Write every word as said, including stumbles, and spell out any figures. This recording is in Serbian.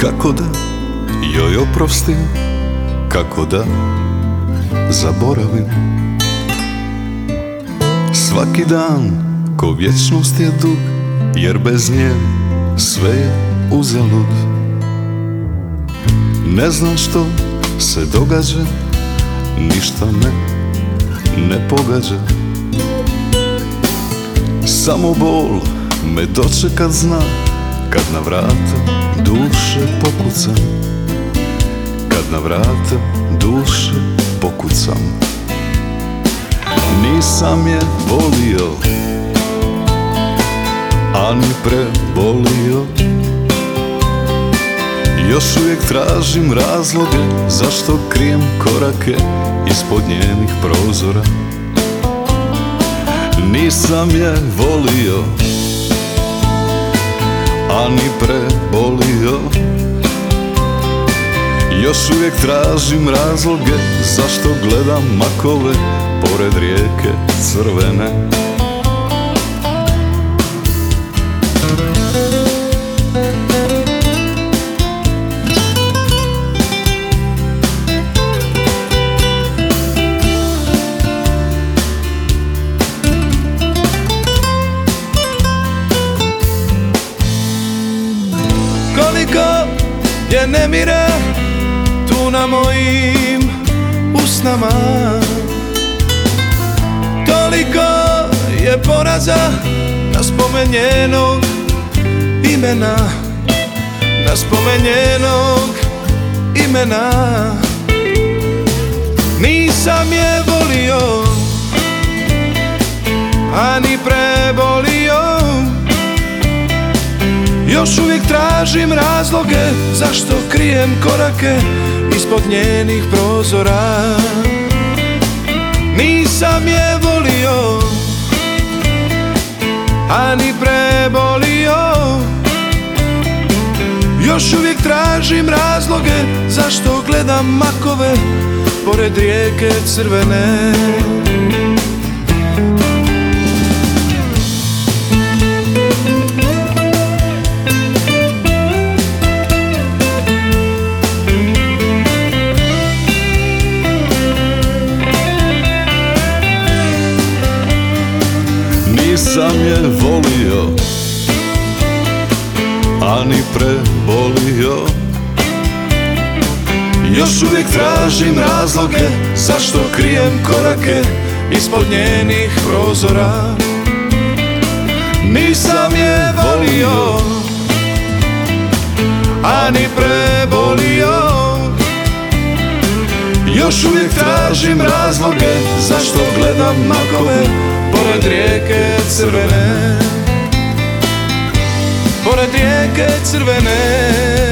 Kako da joj oprostim, kako da zaboravim. Svaki dan ko vječnost je dug, jer bez nje sve je uzalud. Ne znam što se događa, ništa me ne pogađa. Samo bol me dočekat zna, kad na vrata duše pokucam. Kad na vrata duše pokucam. Nisam je volio, a ni prebolio. Još uvijek tražim razloge zašto krijem korake ispod njenih prozora. Nisam je volio, a ni prebolio. Još uvijek tražim razloge zašto gledam makove pored rijeke crvene. Koliko je nemira tu na mojim usnama, toliko je poraza na spomen njenog imena, na spomen njenog imena. Nisam je volio, a ni prebolio. Još uvijek tražim razloge zašto krijem korake ispod njenih prozora. Nisam je volio, a ni prebolio. Još uvijek tražim razloge zašto gledam makove pored rijeke crvene. Nisam je volio, a ni prebolio. Još uvijek tražim razloge zašto krijem korake ispod njenih prozora. Nisam je volio, a ni prebolio. Još uvijek tražim razloge zašto gledam makove pored rijeke crvene, pored rijeke crvene.